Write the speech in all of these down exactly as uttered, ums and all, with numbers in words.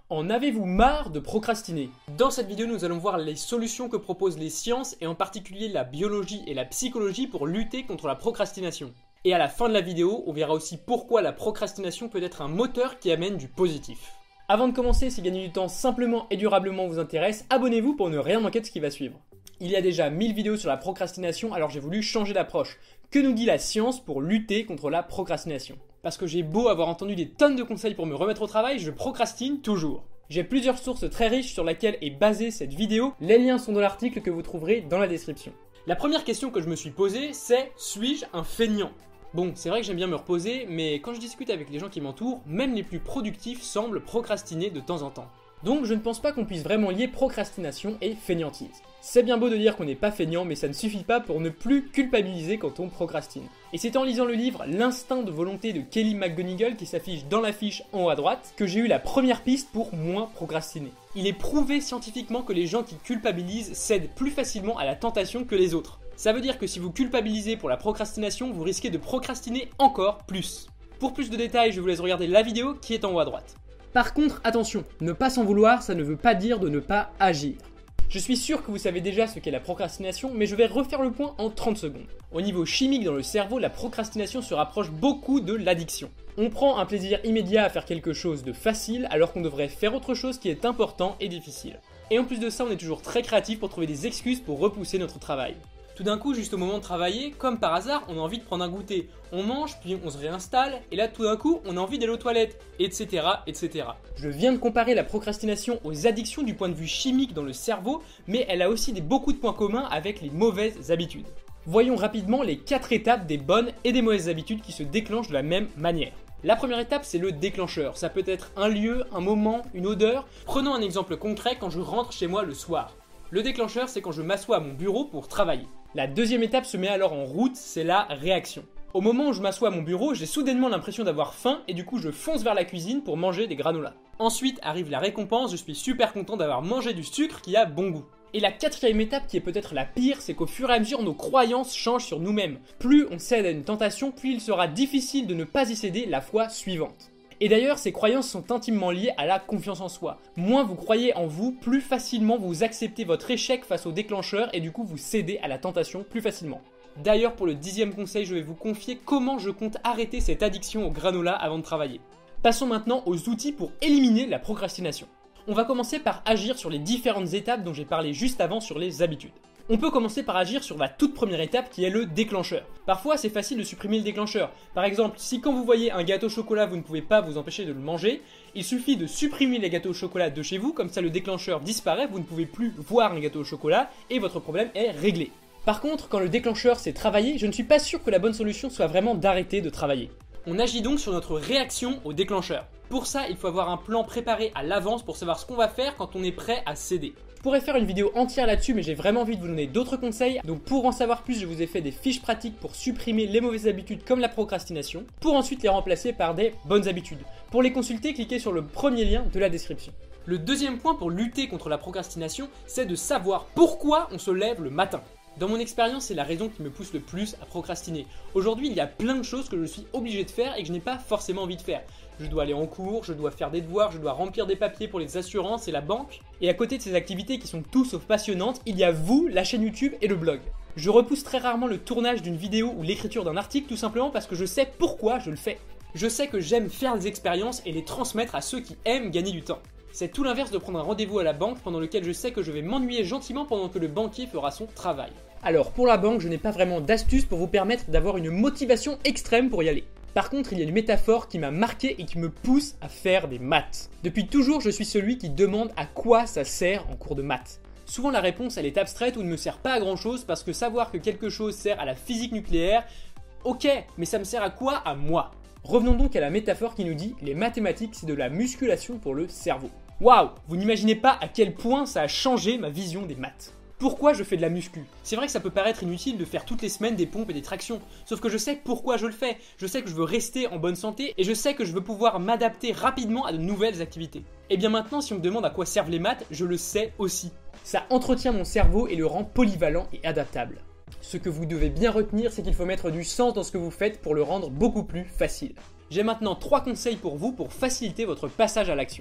En avez-vous marre de procrastiner? Dans cette vidéo, nous allons voir les solutions que proposent les sciences et en particulier la biologie et la psychologie pour lutter contre la procrastination. Et à la fin de la vidéo, on verra aussi pourquoi la procrastination peut être un moteur qui amène du positif. Avant de commencer, si gagner du temps simplement et durablement vous intéresse, abonnez-vous pour ne rien manquer de ce qui va suivre. Il y a déjà mille vidéos sur la procrastination, alors j'ai voulu changer d'approche. Que nous dit la science pour lutter contre la procrastination? Parce que j'ai beau avoir entendu des tonnes de conseils pour me remettre au travail, je procrastine toujours. J'ai plusieurs sources très riches sur lesquelles est basée cette vidéo, les liens sont dans l'article que vous trouverez dans la description. La première question que je me suis posée, c'est « Suis-je un feignant ?» Bon, c'est vrai que j'aime bien me reposer, mais quand je discute avec les gens qui m'entourent, même les plus productifs semblent procrastiner de temps en temps. Donc je ne pense pas qu'on puisse vraiment lier procrastination et fainéantise. C'est bien beau de dire qu'on n'est pas feignant, mais ça ne suffit pas pour ne plus culpabiliser quand on procrastine. Et c'est en lisant le livre L'instinct de volonté de Kelly McGonigal qui s'affiche dans l'affiche en haut à droite que j'ai eu la première piste pour moins procrastiner. Il est prouvé scientifiquement que les gens qui culpabilisent cèdent plus facilement à la tentation que les autres. Ça veut dire que si vous culpabilisez pour la procrastination, vous risquez de procrastiner encore plus. Pour plus de détails, je vous laisse regarder la vidéo qui est en haut à droite. Par contre, attention, ne pas s'en vouloir, ça ne veut pas dire de ne pas agir. Je suis sûr que vous savez déjà ce qu'est la procrastination, mais je vais refaire le point en trente secondes. Au niveau chimique dans le cerveau, la procrastination se rapproche beaucoup de l'addiction. On prend un plaisir immédiat à faire quelque chose de facile alors qu'on devrait faire autre chose qui est important et difficile. Et en plus de ça, on est toujours très créatif pour trouver des excuses pour repousser notre travail. Tout d'un coup, juste au moment de travailler, comme par hasard, on a envie de prendre un goûter. On mange, puis on se réinstalle, et là tout d'un coup, on a envie d'aller aux toilettes, et cetera, et cetera. Je viens de comparer la procrastination aux addictions du point de vue chimique dans le cerveau, mais elle a aussi des, beaucoup de points communs avec les mauvaises habitudes. Voyons rapidement les quatre étapes des bonnes et des mauvaises habitudes qui se déclenchent de la même manière. La première étape, c'est le déclencheur. Ça peut être un lieu, un moment, une odeur. Prenons un exemple concret quand je rentre chez moi le soir. Le déclencheur, c'est quand je m'assois à mon bureau pour travailler. La deuxième étape se met alors en route, c'est la réaction. Au moment où je m'assois à mon bureau, j'ai soudainement l'impression d'avoir faim et du coup je fonce vers la cuisine pour manger des granolas. Ensuite arrive la récompense, je suis super content d'avoir mangé du sucre qui a bon goût. Et la quatrième étape qui est peut-être la pire, c'est qu'au fur et à mesure nos croyances changent sur nous-mêmes. Plus on cède à une tentation, plus il sera difficile de ne pas y céder la fois suivante. Et d'ailleurs, ces croyances sont intimement liées à la confiance en soi. Moins vous croyez en vous, plus facilement vous acceptez votre échec face au déclencheur et du coup vous cédez à la tentation plus facilement. D'ailleurs, pour le dixième conseil, je vais vous confier comment je compte arrêter cette addiction au granola avant de travailler. Passons maintenant aux outils pour éliminer la procrastination. On va commencer par agir sur les différentes étapes dont j'ai parlé juste avant sur les habitudes. On peut commencer par agir sur la toute première étape qui est le déclencheur. Parfois c'est facile de supprimer le déclencheur. Par exemple, si quand vous voyez un gâteau au chocolat vous ne pouvez pas vous empêcher de le manger, il suffit de supprimer les gâteaux au chocolat de chez vous, comme ça le déclencheur disparaît, vous ne pouvez plus voir un gâteau au chocolat et votre problème est réglé. Par contre, quand le déclencheur s'est travaillé, je ne suis pas sûr que la bonne solution soit vraiment d'arrêter de travailler. On agit donc sur notre réaction au déclencheur. Pour ça, il faut avoir un plan préparé à l'avance pour savoir ce qu'on va faire quand on est prêt à céder. Je pourrais faire une vidéo entière là-dessus, mais j'ai vraiment envie de vous donner d'autres conseils. Donc pour en savoir plus, je vous ai fait des fiches pratiques pour supprimer les mauvaises habitudes comme la procrastination, pour ensuite les remplacer par des bonnes habitudes. Pour les consulter, cliquez sur le premier lien de la description. Le deuxième point pour lutter contre la procrastination, c'est de savoir pourquoi on se lève le matin. Dans mon expérience, c'est la raison qui me pousse le plus à procrastiner. Aujourd'hui, il y a plein de choses que je suis obligé de faire et que je n'ai pas forcément envie de faire. Je dois aller en cours, je dois faire des devoirs, je dois remplir des papiers pour les assurances et la banque. Et à côté de ces activités qui sont tout sauf passionnantes, il y a vous, la chaîne YouTube et le blog. Je repousse très rarement le tournage d'une vidéo ou l'écriture d'un article tout simplement parce que je sais pourquoi je le fais. Je sais que j'aime faire des expériences et les transmettre à ceux qui aiment gagner du temps. C'est tout l'inverse de prendre un rendez-vous à la banque pendant lequel je sais que je vais m'ennuyer gentiment pendant que le banquier fera son travail. Alors pour la banque, je n'ai pas vraiment d'astuce pour vous permettre d'avoir une motivation extrême pour y aller. Par contre, il y a une métaphore qui m'a marqué et qui me pousse à faire des maths. Depuis toujours, je suis celui qui demande à quoi ça sert en cours de maths. Souvent la réponse elle est abstraite ou ne me sert pas à grand chose parce que savoir que quelque chose sert à la physique nucléaire, ok, mais ça me sert à quoi à moi? Revenons donc à la métaphore qui nous dit « les mathématiques c'est de la musculation pour le cerveau ». Waouh, vous n'imaginez pas à quel point ça a changé ma vision des maths. Pourquoi je fais de la muscu? C'est vrai que ça peut paraître inutile de faire toutes les semaines des pompes et des tractions, sauf que je sais pourquoi je le fais, je sais que je veux rester en bonne santé et je sais que je veux pouvoir m'adapter rapidement à de nouvelles activités. Et bien maintenant, si on me demande à quoi servent les maths, je le sais aussi. Ça entretient mon cerveau et le rend polyvalent et adaptable. Ce que vous devez bien retenir, c'est qu'il faut mettre du sens dans ce que vous faites pour le rendre beaucoup plus facile. J'ai maintenant trois conseils pour vous pour faciliter votre passage à l'action.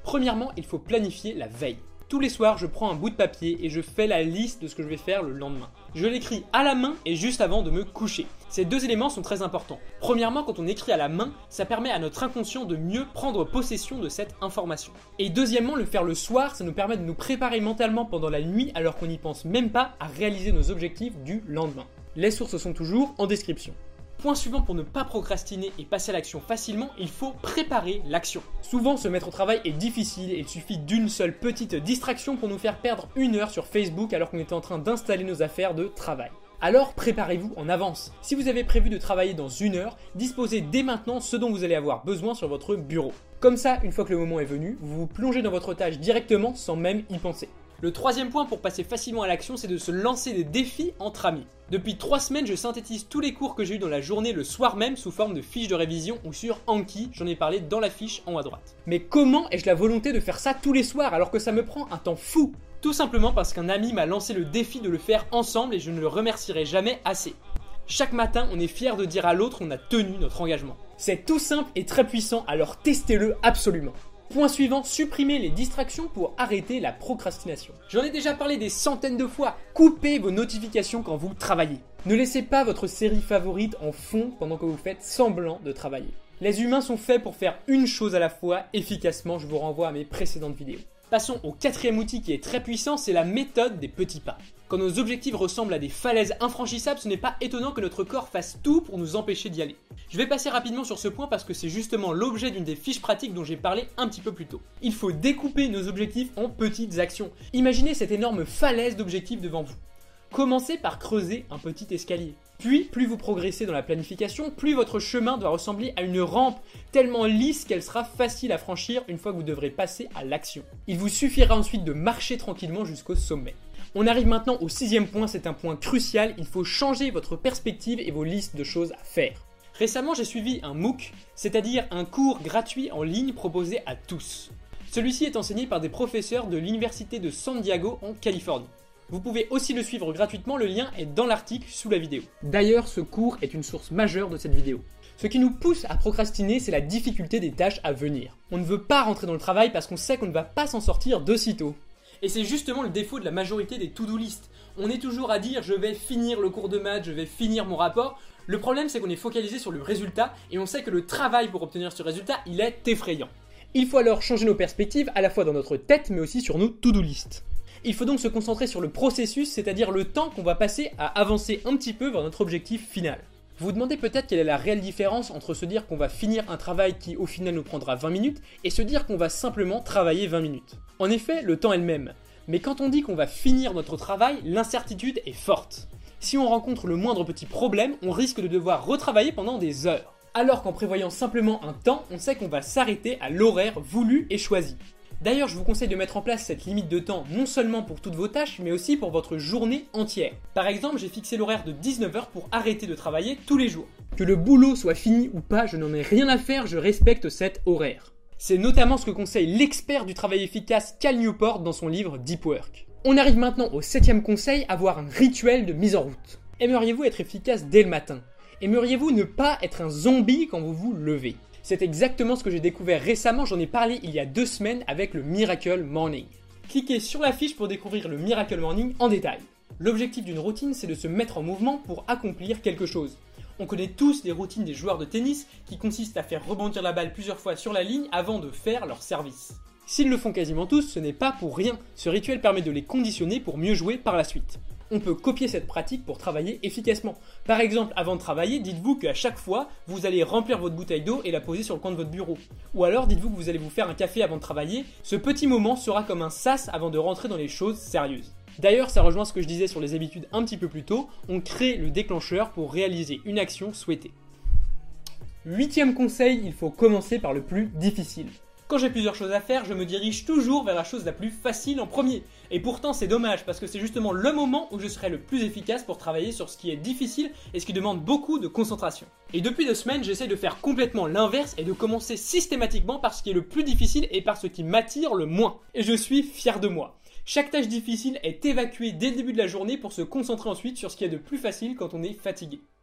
Premièrement, il faut planifier la veille. Tous les soirs, je prends un bout de papier et je fais la liste de ce que je vais faire le lendemain. Je l'écris à la main et juste avant de me coucher. Ces deux éléments sont très importants. Premièrement, quand on écrit à la main, ça permet à notre inconscient de mieux prendre possession de cette information. Et deuxièmement, le faire le soir, ça nous permet de nous préparer mentalement pendant la nuit alors qu'on n'y pense même pas à réaliser nos objectifs du lendemain. Les sources sont toujours en description. Point suivant, pour ne pas procrastiner et passer à l'action facilement, il faut préparer l'action. Souvent, se mettre au travail est difficile et il suffit d'une seule petite distraction pour nous faire perdre une heure sur Facebook alors qu'on était en train d'installer nos affaires de travail. Alors préparez-vous en avance. Si vous avez prévu de travailler dans une heure, disposez dès maintenant ce dont vous allez avoir besoin sur votre bureau. Comme ça, une fois que le moment est venu, vous vous plongez dans votre tâche directement sans même y penser. Le troisième point pour passer facilement à l'action, c'est de se lancer des défis entre amis. Depuis trois semaines, je synthétise tous les cours que j'ai eu dans la journée le soir même sous forme de fiches de révision ou sur Anki, j'en ai parlé dans la fiche en haut à droite. Mais comment ai-je la volonté de faire ça tous les soirs alors que ça me prend un temps fou? Tout simplement parce qu'un ami m'a lancé le défi de le faire ensemble et je ne le remercierai jamais assez. Chaque matin, on est fier de dire à l'autre qu'on a tenu notre engagement. C'est tout simple et très puissant, alors testez-le absolument. Point suivant, supprimez les distractions pour arrêter la procrastination. J'en ai déjà parlé des centaines de fois, coupez vos notifications quand vous travaillez. Ne laissez pas votre série favorite en fond pendant que vous faites semblant de travailler. Les humains sont faits pour faire une chose à la fois efficacement, je vous renvoie à mes précédentes vidéos. Passons au quatrième outil qui est très puissant, c'est la méthode des petits pas. Quand nos objectifs ressemblent à des falaises infranchissables, ce n'est pas étonnant que notre corps fasse tout pour nous empêcher d'y aller. Je vais passer rapidement sur ce point parce que c'est justement l'objet d'une des fiches pratiques dont j'ai parlé un petit peu plus tôt. Il faut découper nos objectifs en petites actions. Imaginez cette énorme falaise d'objectifs devant vous. Commencez par creuser un petit escalier. Puis, plus vous progressez dans la planification, plus votre chemin doit ressembler à une rampe tellement lisse qu'elle sera facile à franchir une fois que vous devrez passer à l'action. Il vous suffira ensuite de marcher tranquillement jusqu'au sommet. On arrive maintenant au sixième point, c'est un point crucial, il faut changer votre perspective et vos listes de choses à faire. Récemment, j'ai suivi un MOOC, c'est-à-dire un cours gratuit en ligne proposé à tous. Celui-ci est enseigné par des professeurs de l'université de San Diego en Californie. Vous pouvez aussi le suivre gratuitement, le lien est dans l'article sous la vidéo. D'ailleurs, ce cours est une source majeure de cette vidéo. Ce qui nous pousse à procrastiner, c'est la difficulté des tâches à venir. On ne veut pas rentrer dans le travail parce qu'on sait qu'on ne va pas s'en sortir de sitôt. Et c'est justement le défaut de la majorité des to-do list. On est toujours à dire je vais finir le cours de maths, je vais finir mon rapport. Le problème c'est qu'on est focalisé sur le résultat et on sait que le travail pour obtenir ce résultat, il est effrayant. Il faut alors changer nos perspectives à la fois dans notre tête mais aussi sur nos to-do list. Il faut donc se concentrer sur le processus, c'est-à-dire le temps qu'on va passer à avancer un petit peu vers notre objectif final. Vous vous demandez peut-être quelle est la réelle différence entre se dire qu'on va finir un travail qui au final nous prendra vingt minutes et se dire qu'on va simplement travailler vingt minutes. En effet, le temps est le même, mais quand on dit qu'on va finir notre travail, l'incertitude est forte. Si on rencontre le moindre petit problème, on risque de devoir retravailler pendant des heures. Alors qu'en prévoyant simplement un temps, on sait qu'on va s'arrêter à l'horaire voulu et choisi. D'ailleurs, je vous conseille de mettre en place cette limite de temps non seulement pour toutes vos tâches, mais aussi pour votre journée entière. Par exemple, j'ai fixé l'horaire de dix-neuf heures pour arrêter de travailler tous les jours. Que le boulot soit fini ou pas, je n'en ai rien à faire, je respecte cet horaire. C'est notamment ce que conseille l'expert du travail efficace Cal Newport dans son livre Deep Work. On arrive maintenant au septième conseil, avoir un rituel de mise en route. Aimeriez-vous être efficace dès le matin? Aimeriez-vous ne pas être un zombie quand vous vous levez? C'est exactement ce que j'ai découvert récemment, j'en ai parlé il y a deux semaines avec le Miracle Morning. Cliquez sur la fiche pour découvrir le Miracle Morning en détail. L'objectif d'une routine, c'est de se mettre en mouvement pour accomplir quelque chose. On connaît tous les routines des joueurs de tennis qui consistent à faire rebondir la balle plusieurs fois sur la ligne avant de faire leur service. S'ils le font quasiment tous, ce n'est pas pour rien, ce rituel permet de les conditionner pour mieux jouer par la suite. On peut copier cette pratique pour travailler efficacement. Par exemple, avant de travailler, dites-vous qu'à chaque fois, vous allez remplir votre bouteille d'eau et la poser sur le coin de votre bureau. Ou alors, dites-vous que vous allez vous faire un café avant de travailler. Ce petit moment sera comme un sas avant de rentrer dans les choses sérieuses. D'ailleurs, ça rejoint ce que je disais sur les habitudes un petit peu plus tôt, on crée le déclencheur pour réaliser une action souhaitée. Huitième conseil, il faut commencer par le plus difficile. Quand j'ai plusieurs choses à faire, je me dirige toujours vers la chose la plus facile en premier. Et pourtant c'est dommage parce que c'est justement le moment où je serai le plus efficace pour travailler sur ce qui est difficile et ce qui demande beaucoup de concentration. Et depuis deux semaines, j'essaie de faire complètement l'inverse et de commencer systématiquement par ce qui est le plus difficile et par ce qui m'attire le moins. Et je suis fier de moi. Chaque tâche difficile est évacuée dès le début de la journée pour se concentrer ensuite sur ce qui est de plus facile quand on est fatigué.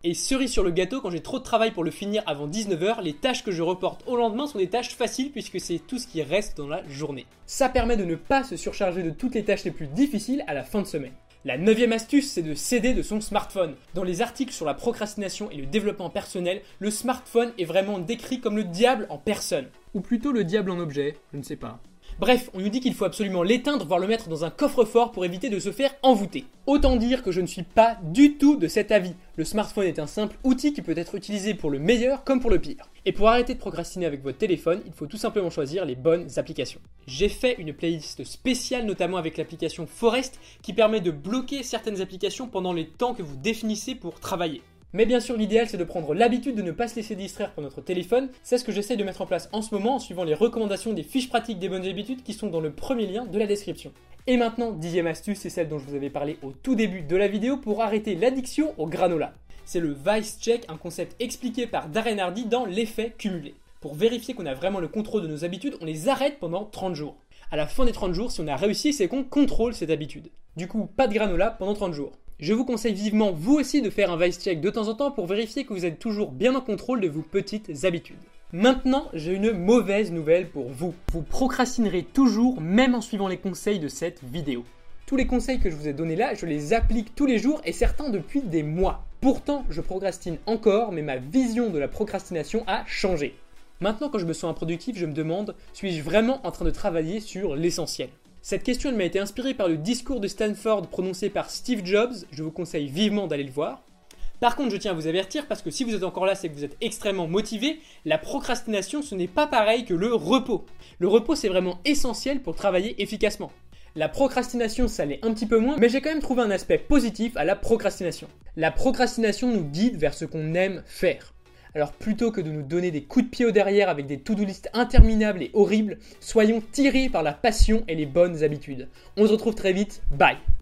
Et cerise sur le gâteau, quand j'ai trop de travail pour le finir avant dix-neuf heures, les tâches que je reporte au lendemain sont des tâches faciles puisque c'est tout ce qui reste dans la journée. Ça permet de ne pas se surcharger de toutes les tâches les plus difficiles à la fin de semaine. La neuvième astuce, c'est de s'aider de son smartphone. Dans les articles sur la procrastination et le développement personnel, le smartphone est vraiment décrit comme le diable en personne. Ou plutôt le diable en objet, je ne sais pas. Bref, on nous dit qu'il faut absolument l'éteindre, voire le mettre dans un coffre-fort pour éviter de se faire envoûter. Autant dire que je ne suis pas du tout de cet avis. Le smartphone est un simple outil qui peut être utilisé pour le meilleur comme pour le pire. Et pour arrêter de procrastiner avec votre téléphone, il faut tout simplement choisir les bonnes applications. J'ai fait une playlist spéciale notamment avec l'application Forest qui permet de bloquer certaines applications pendant les temps que vous définissez pour travailler. Mais bien sûr, l'idéal c'est de prendre l'habitude de ne pas se laisser distraire par notre téléphone. C'est ce que j'essaie de mettre en place en ce moment en suivant les recommandations des fiches pratiques des bonnes habitudes qui sont dans le premier lien de la description. Et maintenant, dixième astuce, c'est celle dont je vous avais parlé au tout début de la vidéo pour arrêter l'addiction au granola. C'est le Vice Check, un concept expliqué par Darren Hardy dans l'effet cumulé. Pour vérifier qu'on a vraiment le contrôle de nos habitudes, on les arrête pendant trente jours. À la fin des trente jours, si on a réussi, c'est qu'on contrôle cette habitude. Du coup, pas de granola pendant trente jours. Je vous conseille vivement, vous aussi, de faire un Vice Check de temps en temps pour vérifier que vous êtes toujours bien en contrôle de vos petites habitudes. Maintenant, j'ai une mauvaise nouvelle pour vous. Vous procrastinerez toujours, même en suivant les conseils de cette vidéo. Tous les conseils que je vous ai donnés là, je les applique tous les jours et certains depuis des mois. Pourtant, je procrastine encore, mais ma vision de la procrastination a changé. Maintenant, quand je me sens improductif, je me demande, suis-je vraiment en train de travailler sur l'essentiel ? Cette question elle m'a été inspirée par le discours de Stanford prononcé par Steve Jobs, je vous conseille vivement d'aller le voir. Par contre, je tiens à vous avertir parce que si vous êtes encore là, c'est que vous êtes extrêmement motivé, la procrastination ce n'est pas pareil que le repos. Le repos c'est vraiment essentiel pour travailler efficacement. La procrastination ça l'est un petit peu moins, mais j'ai quand même trouvé un aspect positif à la procrastination. La procrastination nous guide vers ce qu'on aime faire. Alors plutôt que de nous donner des coups de pied au derrière avec des to-do list interminables et horribles, soyons tirés par la passion et les bonnes habitudes. On se retrouve très vite, bye!